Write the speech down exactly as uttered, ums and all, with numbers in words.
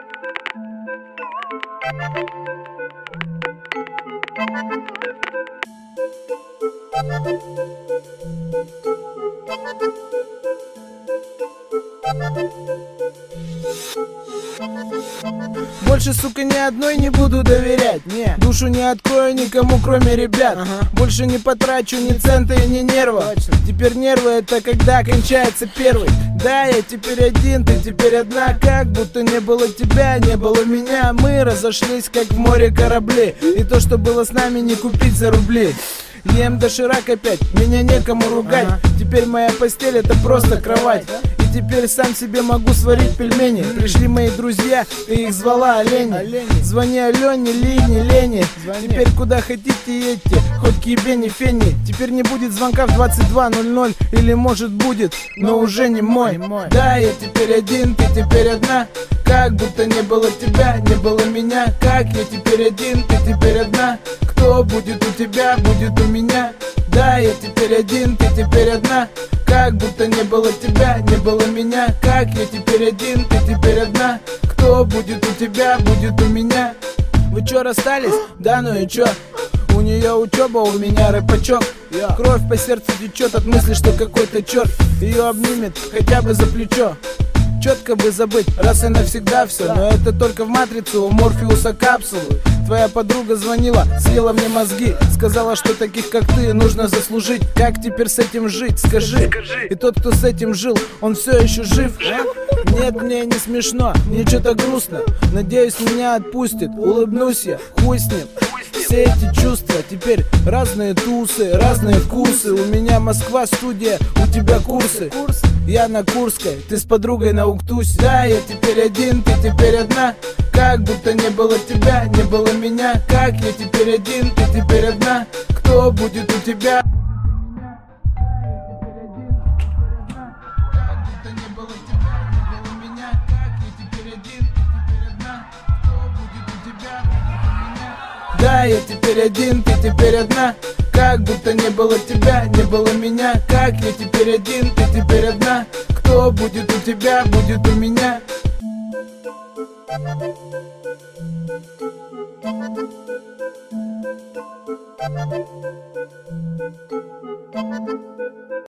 Больше, сука, ни одной не буду доверять, не. Душу не открою никому, кроме ребят. ага. Больше не потрачу ни цента и ни нерва. Точно. Теперь нервы — это когда кончается первый. Да, я теперь один, ты теперь одна. Как будто не было тебя, не было меня. Мы разошлись, как в море корабли. И то, что было с нами, не купить за рубли. Ем доширак опять, меня некому ругать. ага. Теперь моя постель — это просто кровать. И теперь сам себе могу сварить пельмени. Пришли мои друзья, ты их звала олени. олени. Звони Алене, Лине, Лене. Звони. Теперь куда хотите едьте, хоть к ебени фени. Теперь не будет звонка в двадцать два ноль ноль. Или может будет, но уже не мой. не мой Да, я теперь один, ты теперь одна. Как будто не было тебя, не было меня. Как я теперь один, ты теперь одна. Кто будет у тебя, будет у меня. Да, я теперь один, ты теперь одна. Как будто не было тебя, не было меня. Как я теперь один, ты теперь одна. Кто будет у тебя, будет у меня. Вы чё, расстались? Да ну и чё? У нее учеба, у меня рэпачок. Кровь по сердцу течет от мысли, что какой-то черт ее обнимет хотя бы за плечо. Четко бы забыть раз и навсегда все. Но это только в матрицу, у Морфеуса капсулы. Твоя подруга звонила, съела мне мозги. Сказала, что таких как ты нужно заслужить. Как теперь с этим жить, скажи. И тот, кто с этим жил, он все еще жив, а? Нет, мне не смешно, мне что-то грустно. Надеюсь, меня отпустит, улыбнусь я, хуй с ним. Все эти чувства, теперь разные тусы, разные вкусы. У меня Москва, студия, у тебя курсы. Я на Курской, ты с подругой на Уктусе. Да, я теперь один, ты теперь одна. Как будто не было тебя, не было меня. Как я теперь один, ты теперь одна. Кто будет у тебя? Да, я теперь один, ты теперь одна. Как будто не было тебя, не было меня. Как я теперь один, ты теперь одна. Кто будет у тебя, будет у меня. Thank you.